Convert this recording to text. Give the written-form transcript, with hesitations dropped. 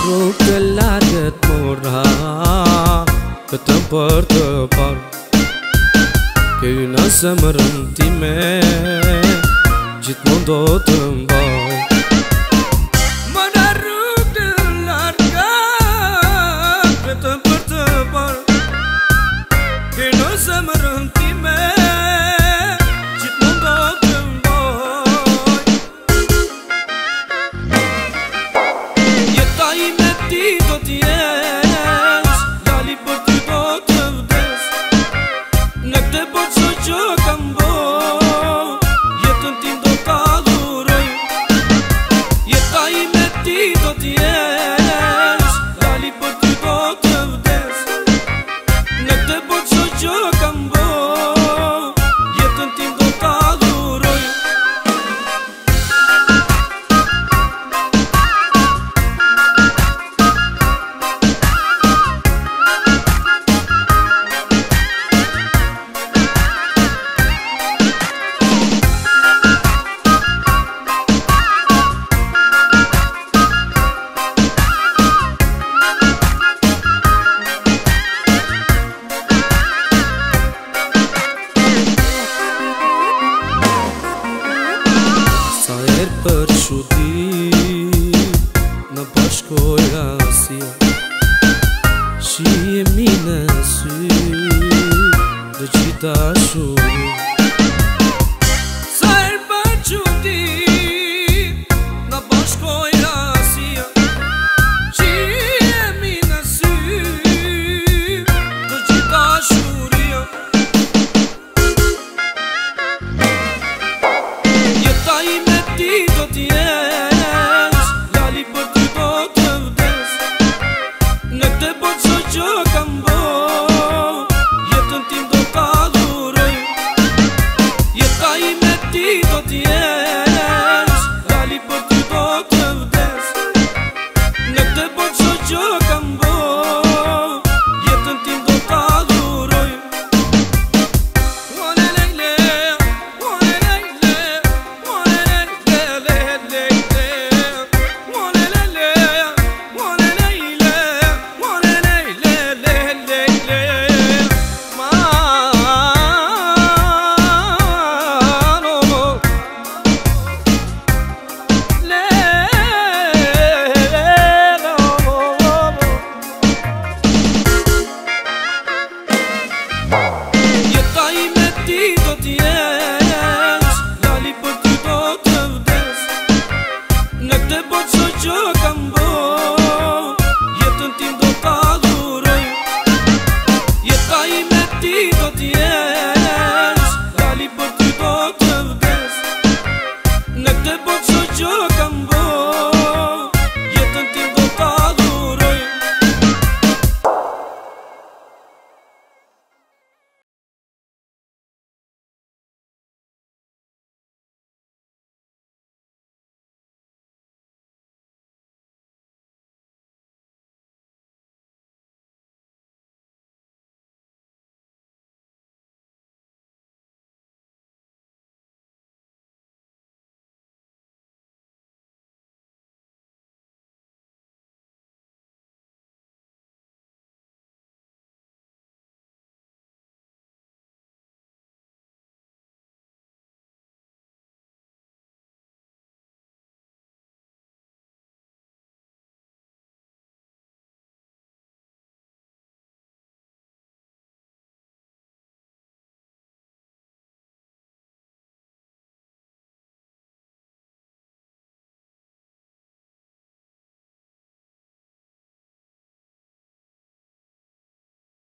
Rrugë të largët mora, këtëm për të parë Këj në zemërën time, gjithmonë do të mbaj Më në rrugë të largët, këtëm për të parë Këj në zemërën time, gjithmonë do të mbaj Jeta i me ti do t'jesh, dali për ty do të vdes Në këtë botë që kam bo, jetën tim do t'a dhuroj Jeta i me ti do t'jesh, dali për ty do të vdes Në këtë botë që kam bo, jetën tim do t'a dhuroj Për shudi në bashkoj rasia Shi jemi në sy dhe qita shuri Sa er për shudi në bashkoj rasia Shi jemi në sy dhe qita shuri Jeta i me ti do t'jesh, dali për ty do të vdes Në këtë botë që kam bo, jetën tim do t'a dhuroj Jeta i me ti do t'jesh